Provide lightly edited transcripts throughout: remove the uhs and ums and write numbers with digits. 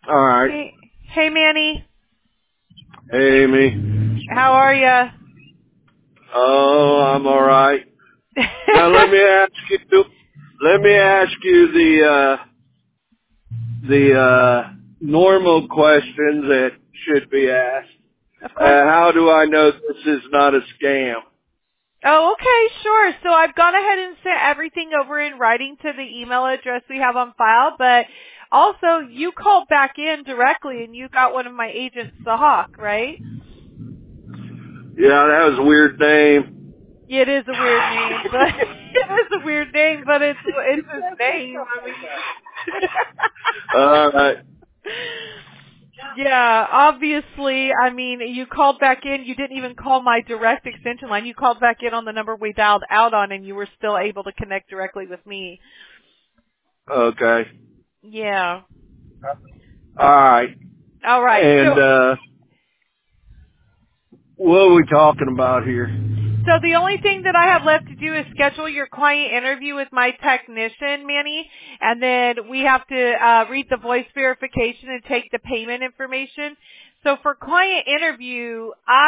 All right. Hey, Manny. Hey, Amy. How are ya? Oh, I'm all right. Now let me ask you. Let me ask you the normal questions that should be asked. Of course. How do I know this is not a scam? Oh, okay, sure. So I've gone ahead and sent everything over in writing to the email address we have on file, but also you called back in directly and you got one of my agents, the Hawk, right? Yeah, that was a weird name. It is a weird name, but it is a weird name, but it's his name. I mean, All right. yeah, obviously. I mean, you called back in. You didn't even call my direct extension line. You called back in on the number we dialed out on, and you were still able to connect directly with me. Okay. Yeah. All right. All right. And what are we talking about here? So the only thing that I have left to do is schedule your client interview with my technician, Manny, and then we have to read the voice verification and take the payment information. So for client interview,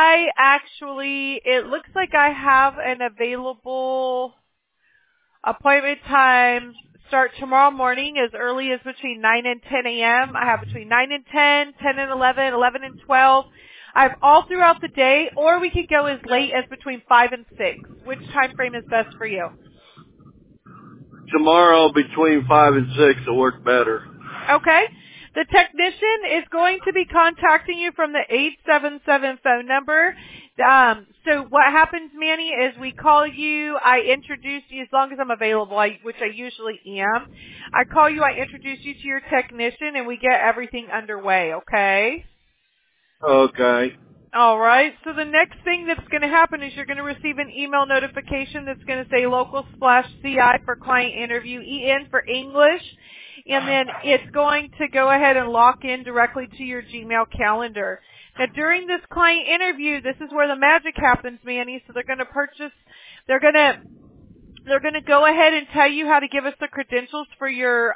it looks like I have an available appointment time start tomorrow morning as early as between 9 and 10 a.m. I have between 9 and 10, 10 and 11, 11 and 12. I have all throughout the day, or we could go as late as between 5 and 6. Which time frame is best for you? Tomorrow between 5 and 6 will work better. Okay. The technician is going to be contacting you from the 877 phone number. So what happens, Manny, is we call you, I introduce you, as long as I'm available, which I usually am. I call you, I introduce you to your technician, and we get everything underway, okay? Okay. All right. So the next thing that's going to happen is you're going to receive an email notification that's going to say local splash CI for client interview, EN for English, and then it's going to go ahead and lock in directly to your Gmail calendar. Now during this client interview, this is where the magic happens, Manny. So they're going to go ahead and tell you how to give us the credentials for your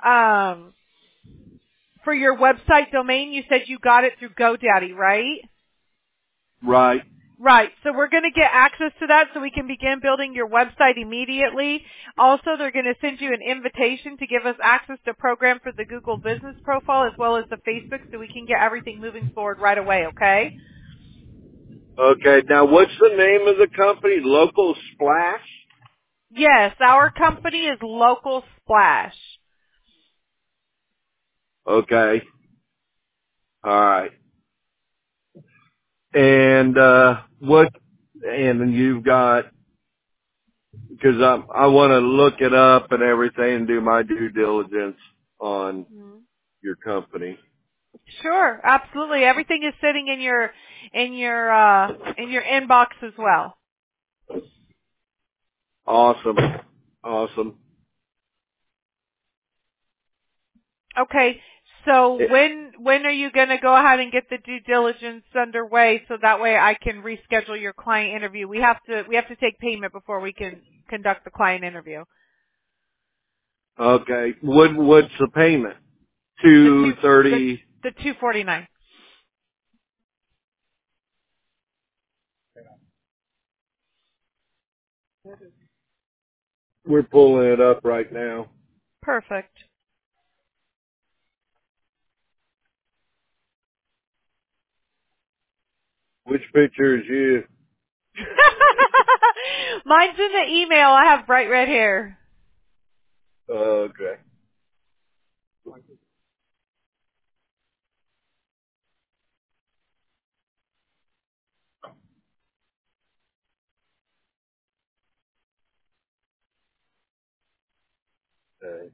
website domain. You said you got it through GoDaddy, right? Right. Right. So we're going to get access to that so we can begin building your website immediately. Also, they're going to send you an invitation to give us access to program for the Google Business Profile as well as the Facebook so we can get everything moving forward right away, okay? Okay. Now, what's the name of the company? Local Splash? Yes, our company is Local Splash. Okay. All right. And and you've got, because I want to look it up and everything and do my due diligence on your company. Sure, absolutely. Everything is sitting in your inbox as well. Awesome. Awesome. Okay. So It, when are you going to go ahead and get the due diligence underway so that way I can reschedule your client interview? We have to take payment before we can conduct the client interview. okay. What's the payment? The two the 230. the 249. We're pulling it up right now. Perfect. Which picture is you? Mine's in the email. I have bright red hair. Okay. Okay.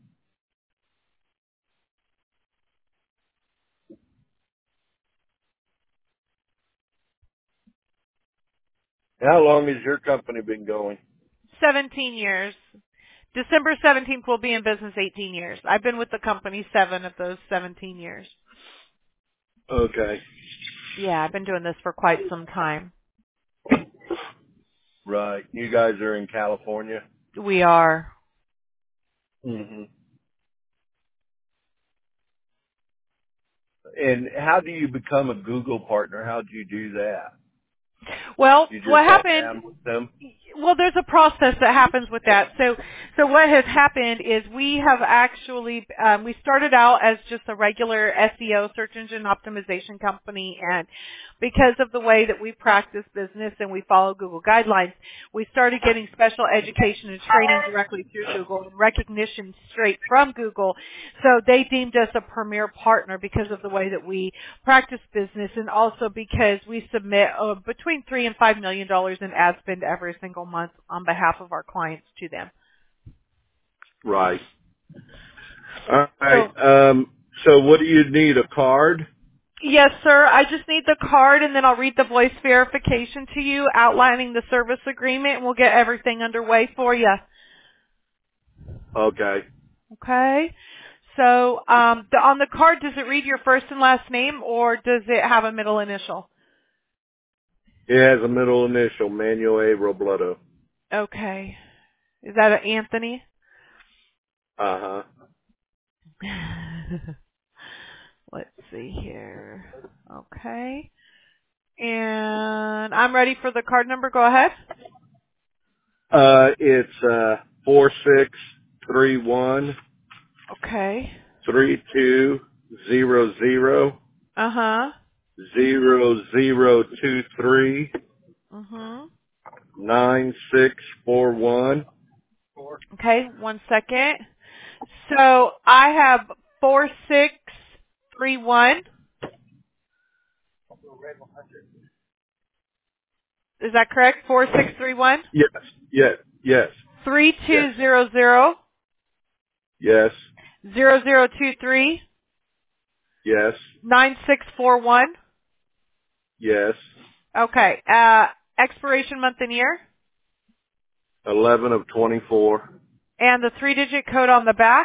How long has your company been going? 17 years. December 17th will be in business 18 years. I've been with the company 7 of those 17 years. Okay. Yeah, I've been doing this for quite some time. Right. You guys are in California? We are. Hmm. And how do you become a Google partner? How do you do that? Well, You what just have to happened? have them? Well, there's a process that happens with that. So what has happened is we have actually, we started out as just a regular SEO, search engine optimization company, and because of the way that we practice business and we follow Google guidelines, we started getting special education and training directly through Google and recognition straight from Google. So they deemed us a premier partner because of the way that we practice business, and also because we submit between $3 and $5 million in ad spend every single month on behalf of our clients to them. Right. All right. So what do you need? A card? Yes, sir. I just need the card, and then I'll read the voice verification to you, outlining the service agreement, and we'll get everything underway for you. Okay. Okay. So on the card, does it read your first and last name, or does it have a middle initial? It has a middle initial, Manuel A. Robledo. Okay. Is that an Anthony? Uh-huh. Let's see here. Okay. And I'm ready for the card number. Go ahead. It's 4631 Okay. 3200 Uh-huh. 0023 Mhm. 9641. Okay, 1 second. So I have 4631. Is that correct? 4631 Yes, yes, yes, yes, 3200 yes, 0023 yes, 9641. yes. Okay. Expiration month and year 11 of 24, and the 3-digit code on the back.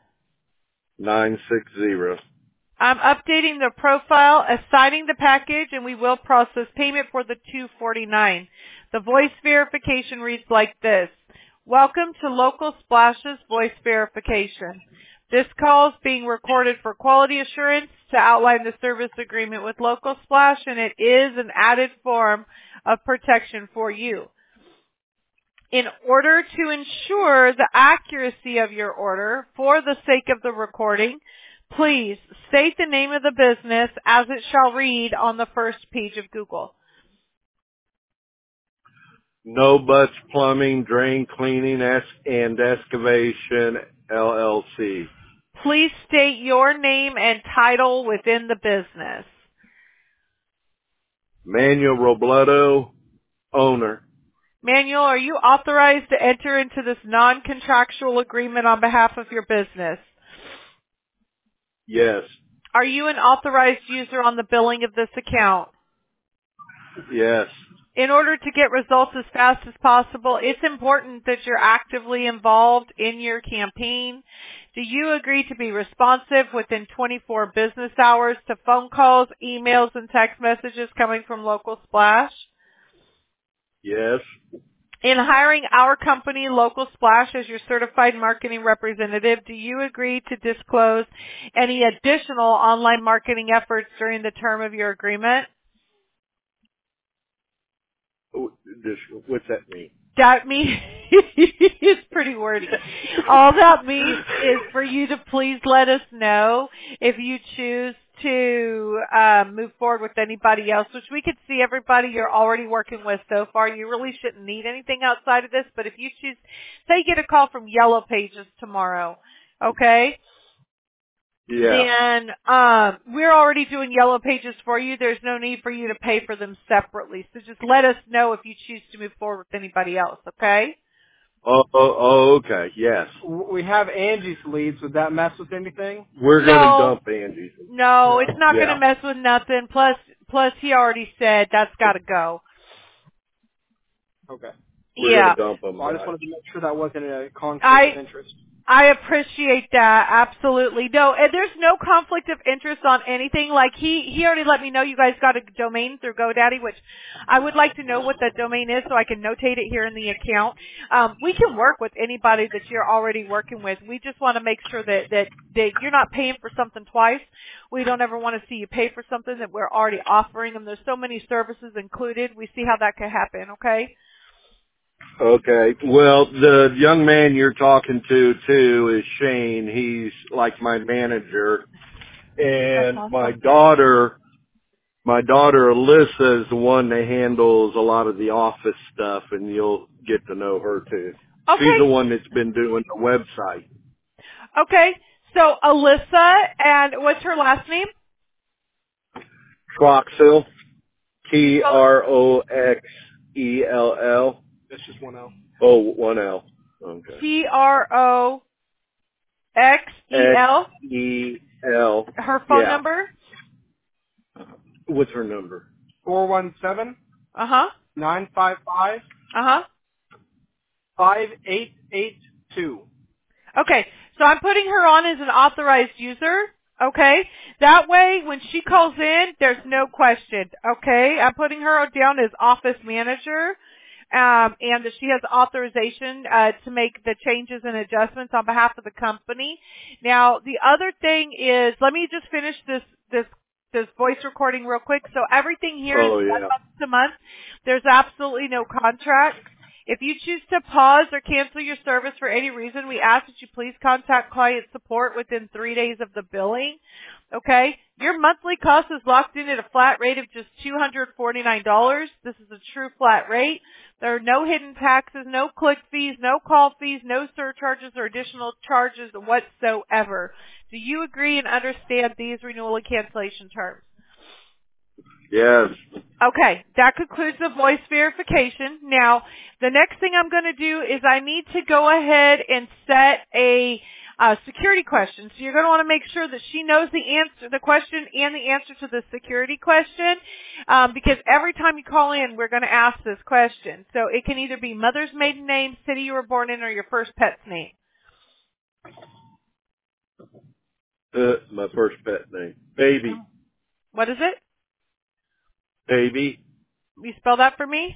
960. I'm updating the profile, assigning the package, and we will process payment for the $249. The voice verification reads like this. Welcome to Local Splash's voice verification. This call is being recorded for quality assurance to outline the service agreement with Local Splash, and it is an added form of protection for you. In order to ensure the accuracy of your order, for the sake of the recording, please state the name of the business as it shall read on the first page of Google. No Butts Plumbing, Drain Cleaning, and Excavation, LLC. Please state your name and title within the business. Manuel Robledo, owner. Manuel, are you authorized to enter into this non-contractual agreement on behalf of your business? Yes, Are you an authorized user on the billing of this account? yes, In order to get results as fast as possible, it's important that you're actively involved in your campaign. Do you agree to be responsive within 24 business hours to phone calls, emails, and text messages coming from Local Splash? yes, In hiring our company, Local Splash, as your certified marketing representative, do you agree to disclose any additional online marketing efforts during the term of your agreement? What's that mean? That means, it's pretty wordy. All that means is for you to please let us know if you choose to move forward with anybody else, which we could see everybody you're already working with so far. You really shouldn't need anything outside of this, but if you choose, say you get a call from Yellow Pages tomorrow, okay? Yeah. Then we're already doing Yellow Pages for you. There's no need for you to pay for them separately. So just let us know if you choose to move forward with anybody else, okay? Oh, okay. Yes. We have Angie's leads. Would that mess with anything? We're going to dump Angie. No, it's not going Yeah. to mess with nothing. Plus he already said that's got to go. Okay. We're Yeah. going to dump them. Well, I just wanted to make sure that wasn't a conflict of interest. I appreciate that. Absolutely. No, and there's no conflict of interest on anything. Like he already let me know you guys got a domain through GoDaddy, which I would like to know what that domain is so I can notate it here in the account. We can work with anybody that you're already working with. We just want to make sure that you're not paying for something twice. We don't ever want to see you pay for something that we're already offering them. There's so many services included. We see how that could happen, okay? Okay. Well, the young man you're talking to too is Shane. He's like my manager. And That's awesome. my daughter Alyssa is the one that handles a lot of the office stuff, and you'll get to know her too. Okay. She's the one that's been doing the website. Okay. So Alyssa, and what's her last name? Troxell. Troxell. That's just one L. Oh, one L. Okay. Troxel. XEL. Her phone number? What's her number? 417. 955. 5882. Okay, so I'm putting her on as an authorized user. Okay, that way when she calls in, there's no question. Okay, I'm putting her down as office manager. And that she has authorization to make the changes and adjustments on behalf of the company. Now, the other thing is, let me just finish this voice recording real quick. So everything here is month to month. There's absolutely no contract. If you choose to pause or cancel your service for any reason, we ask that you please contact client support within 3 days of the billing. Okay? Your monthly cost is locked in at a flat rate of just $249. This is a true flat rate. There are no hidden taxes, no click fees, no call fees, no surcharges or additional charges whatsoever. Do you agree and understand these renewal and cancellation terms? Yes. Okay, that concludes the voice verification. Now, the next thing I'm going to do is I need to go ahead and set a security question. So you're going to want to make sure that she knows the answer, the question, and the answer to the security question, because every time you call in, we're going to ask this question. So it can either be mother's maiden name, city you were born in, or your first pet's name. My first pet name. Baby. What is it? Baby. You spell that for me?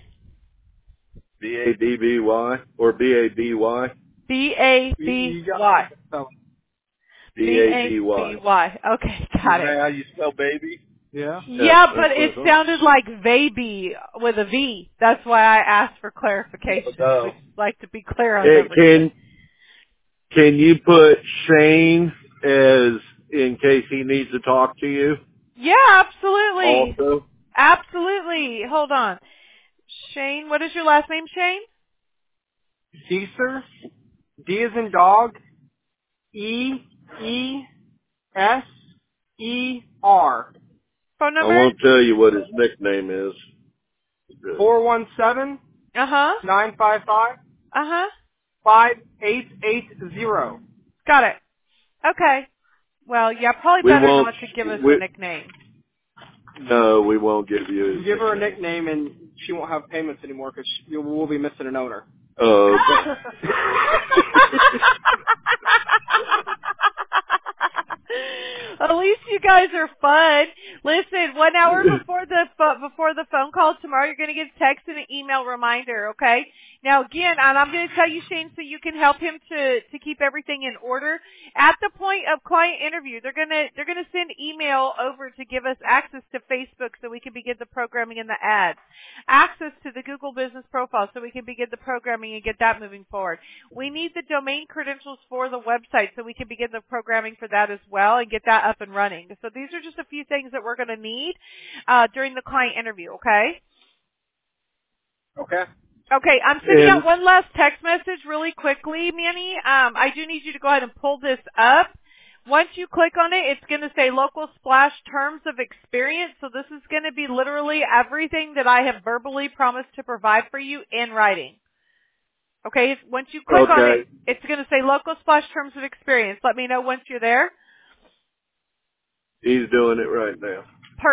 B-A-B-B-Y or B-A-B-Y? B-A-B-Y. B-A-B-Y. Okay, got it. Is that how you spell baby? Yeah. Yeah, but it sounded like baby with a V. That's why I asked for clarification. No. We'd like to be clear on everything. Can you put Shane as in case he needs to talk to you? Yeah, absolutely. Also? Absolutely. Hold on. Shane, what is your last name, Shane? Deeser. D as in dog. E-E-S-E-R. Phone number? I won't tell you what his nickname is. 417. 955. 5880. Got it. Okay. Well, yeah, probably better not to give us a nickname. No, we won't give you You give her a nickname and she won't have payments anymore because we'll be missing an owner. Oh, okay. At least you guys are fun. Listen, 1 hour before the phone call tomorrow, you're going to get a text and an email reminder, okay? Now, again, and I'm going to tell you, Shane, so you can help him to keep everything in order. At the point of client interview, they're going to send email over to give us access to Facebook so we can begin the programming and the ads. Access to the Google Business Profile so we can begin the programming and get that moving forward. We need the domain credentials for the website so we can begin the programming for that as well and get that up and running. So these are just a few things that we're going to need during the client interview, okay? Okay. Okay, I'm sending out one last text message really quickly, Manny. I do need you to go ahead and pull this up. Once you click on it, it's going to say Local Splash Terms of Experience. So this is going to be literally everything that I have verbally promised to provide for you in writing. Okay, once you click on it, it's going to say Local Splash Terms of Experience. Let me know once you're there. He's doing it right now. Perfect.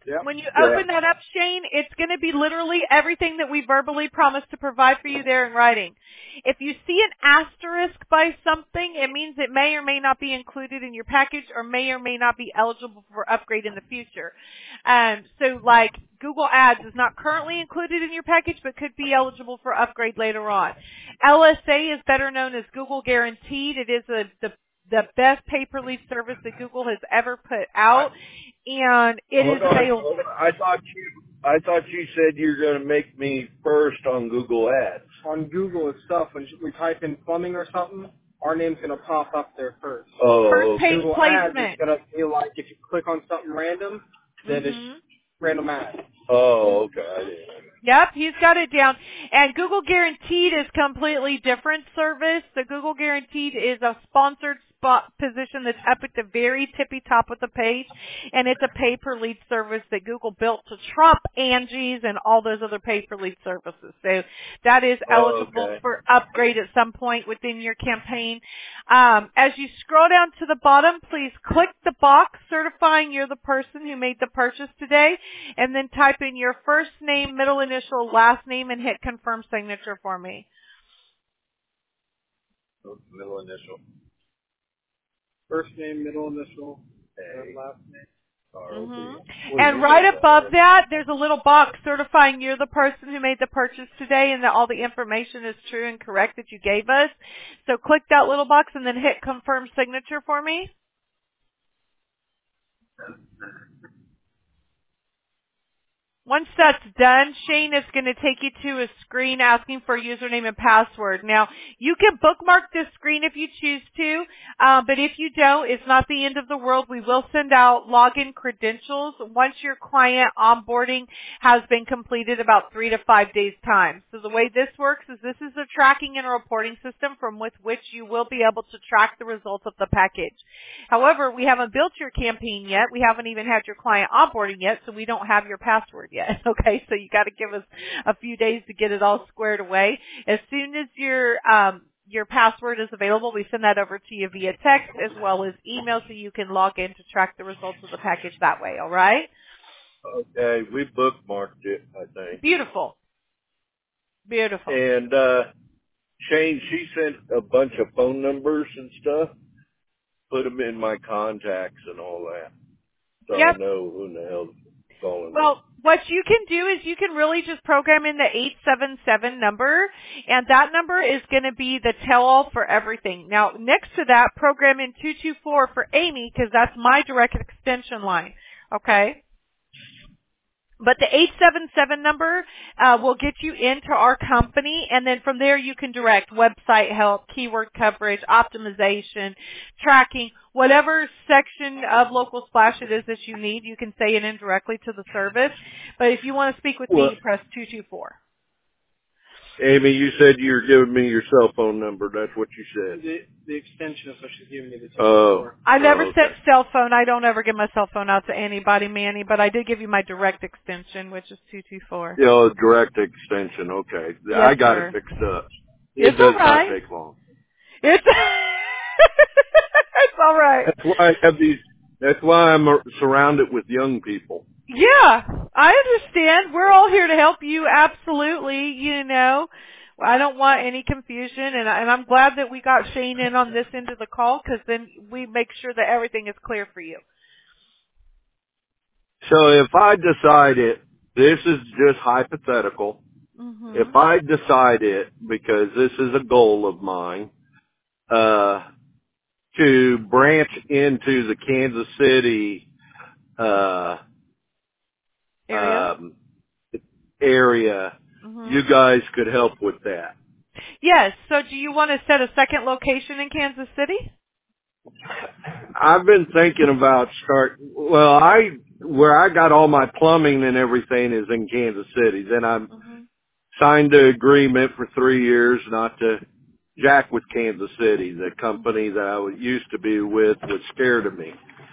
Yep. When you open that up, Shane, it's going to be literally everything that we verbally promised to provide for you there in writing. If you see an asterisk by something, it means it may or may not be included in your package or may not be eligible for upgrade in the future. So like Google Ads is not currently included in your package but could be eligible for upgrade later on. LSA is better known as Google Guaranteed. It is the best pay-per-lead service that Google has ever put out, and it is available. I thought you said you're going to make me first on Google Ads. On Google itself, when we type in plumbing or something, our name's going to pop up there first. Oh, first page Google placement. Ads is going to feel like if you click on something random, then it's random ads. Oh, okay. Yep, he's got it down. And Google Guaranteed is completely different service. The Google Guaranteed is a sponsored spot position that's up at the very tippy top of the page, and it's a pay-per-lead service that Google built to trump Angie's and all those other pay-per-lead services. So that is eligible for upgrade at some point within your campaign. As you scroll down to the bottom, please click the box certifying you're the person who made the purchase today, and then type in your first name, middle initial, last name, and hit confirm signature for me. Middle initial. First name, middle initial, and last name. And right above that, there's a little box certifying you're the person who made the purchase today and that all the information is true and correct that you gave us. So click that little box and then hit confirm signature for me. Once that's done, Shane is going to take you to a screen asking for a username and password. Now, you can bookmark this screen if you choose to, but if you don't, it's not the end of the world. We will send out login credentials once your client onboarding has been completed about 3 to 5 days' time. So the way this works is this is a tracking and reporting system from with which you will be able to track the results of the package. However, we haven't built your campaign yet. We haven't even had your client onboarding yet, so we don't have your password yet. Okay, so you got to give us a few days to get it all squared away. As soon as your password is available, we send that over to you via text as well as email so you can log in to track the results of the package that way, all right? Okay, we bookmarked it, I think. Beautiful. Beautiful. And Shane, she sent a bunch of phone numbers and stuff. Put them in my contacts and all that. So I know who in the hell's calling. Well, what you can do is you can really just program in the 877 number, and that number is going to be the tell-all for everything. Now, next to that, program in 224 for Amy, because that's my direct extension line, okay? But the 877 number will get you into our company, and then from there you can direct website help, keyword coverage, optimization, tracking, whatever section of Local Splash it is that you need. You can say it in directly to the service. But if you want to speak with me, press 224. Amy, you said you were giving me your cell phone number. That's what you said. The extension is what she's giving me the 224. I never said cell phone. I don't ever give my cell phone out to anybody, Manny, but I did give you my direct extension, which is 224. Yeah, direct extension. Okay. Yes, I got it fixed up. It does not take long. It's all right. That's why I have these. That's why I'm surrounded with young people. Yeah, I understand. We're all here to help you. Absolutely. You know, I don't want any confusion, and I'm glad that we got Shane in on this end of the call because then we make sure that everything is clear for you. So if I decided, this is just hypothetical, if I decided, because this is a goal of mine, to branch into the Kansas City area, you guys could help with that. Yes. So do you want to set a second location in Kansas City? I've been thinking about where I got all my plumbing and everything is in Kansas City. Then I signed an agreement for 3 years not to jack with Kansas City. The company that I used to be with was scared of me.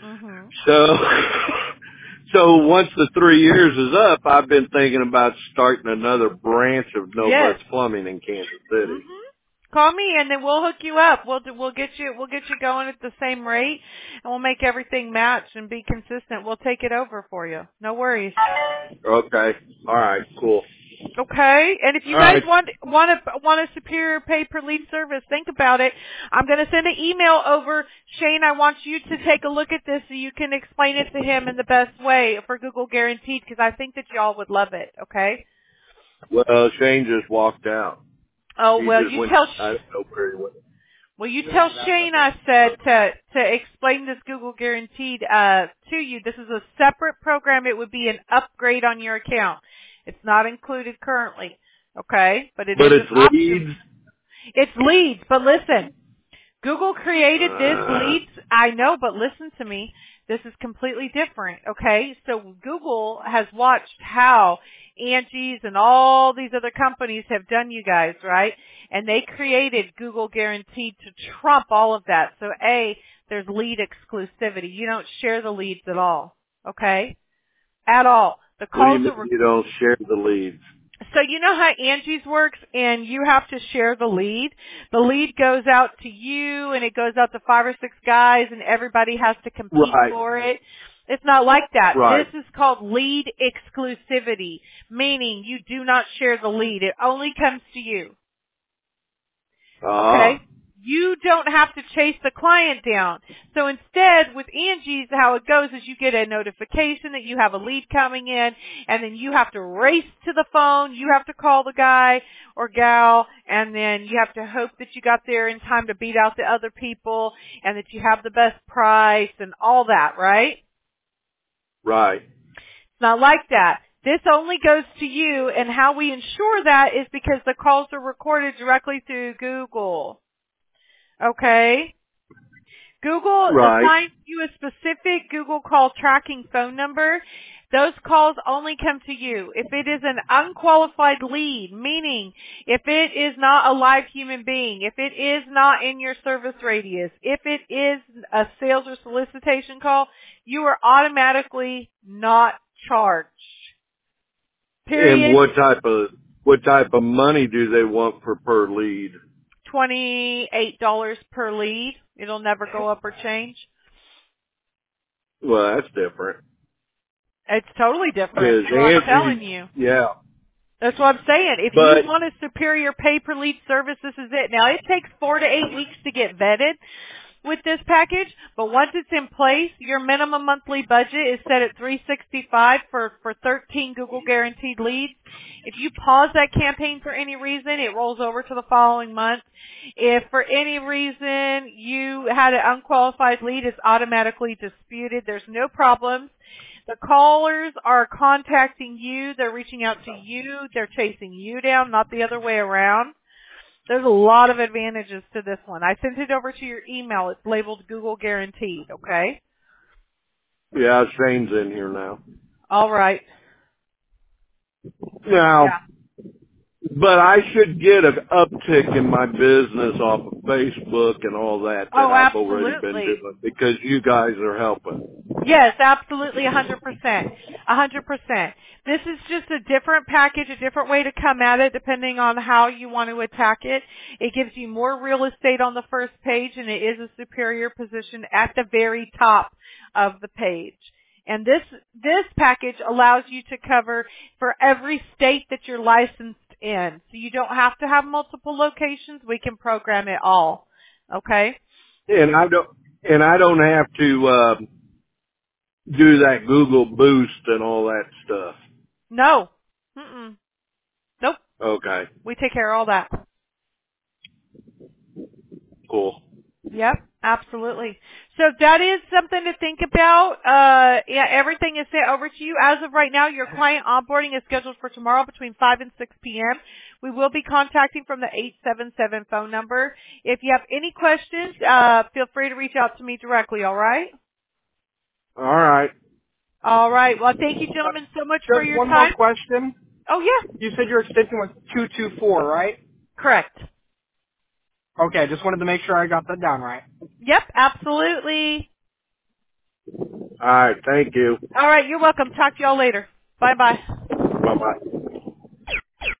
So once the 3 years is up, I've been thinking about starting another branch of No Butts Plumbing in Kansas City. Call me and then we'll hook you up. We'll get you going at the same rate, and we'll make everything match and be consistent. We'll take it over for you. No worries. Okay. All right. Cool. Okay, and if you guys want a superior pay per lead service, think about it. I'm going to send an email over. Shane, I want you to take a look at this so you can explain it to him in the best way for Google Guaranteed, because I think that y'all would love it. Okay. Well, Shane just walked out. Oh, He well, just you went, tell. I don't know where he went. Well, you tell Shane I said to explain this Google Guaranteed to you. This is a separate program. It would be an upgrade on your account. It's not included currently, okay? But it's leads. It's leads, but listen. Google created this leads. I know, but listen to me. This is completely different, okay? So Google has watched how Angie's and all these other companies have done you guys, right? And they created Google Guaranteed to trump all of that. So A, there's lead exclusivity. You don't share the leads at all, okay? At all. The calls you don't share the leads. So you know how Angie's works, and you have to share the lead. The lead goes out to you, and it goes out to 5 or 6 guys, and everybody has to compete for it. It's not like that. Right. This is called lead exclusivity, meaning you do not share the lead. It only comes to you. Okay? You don't have to chase the client down. So instead, with Angie's, how it goes is you get a notification that you have a lead coming in, and then you have to race to the phone. You have to call the guy or gal, and then you have to hope that you got there in time to beat out the other people, and that you have the best price and all that, right? Right. It's not like that. This only goes to you, and how we ensure that is because the calls are recorded directly through Google. Okay? Google assigns you a specific Google call tracking phone number. Those calls only come to you. If it is an unqualified lead, meaning if it is not a live human being, if it is not in your service radius, if it is a sales or solicitation call, you are automatically not charged. Period. And what type of money do they want per lead? $28 per lead. It'll never go up or change. Well, that's different. It's totally different. I'm telling you. Yeah. That's what I'm saying. If you want a superior pay per lead service, this is it. Now, it takes 4 to 8 weeks to get vetted with this package, but once it's in place, your minimum monthly budget is set at $365 for 13 Google Guaranteed leads. If you pause that campaign for any reason, it rolls over to the following month. If for any reason you had an unqualified lead, it's automatically disputed. There's no problems. The callers are contacting you. They're reaching out to you. They're chasing you down, not the other way around. There's a lot of advantages to this one. I sent it over to your email. It's labeled Google Guaranteed, okay? Yeah, Shane's in here now. All right. Now, but I should get an uptick in my business off of Facebook and all that I've already been doing because you guys are helping. Yes, absolutely, 100%. 100%. This is just a different package, a different way to come at it depending on how you want to attack it. It gives you more real estate on the first page, and it is a superior position at the very top of the page. And this package allows you to cover for every state that you're licensed in. So you don't have to have multiple locations. We can program it all. Okay? And I don't have to do that Google Boost and all that stuff. No. Nope. Okay. We take care of all that. Cool. Yep, absolutely. So that is something to think about. Everything is sent over to you. As of right now, your client onboarding is scheduled for tomorrow between 5 and 6 p.m. We will be contacting from the 877 phone number. If you have any questions, feel free to reach out to me directly, all right? All right. All right. Well, thank you, gentlemen, so much for your time. One more question. Oh, yeah. You said your extension was 224, right? Correct. Okay, just wanted to make sure I got that down right. Yep, absolutely. All right, thank you. All right, you're welcome. Talk to y'all later. Bye-bye. Bye-bye.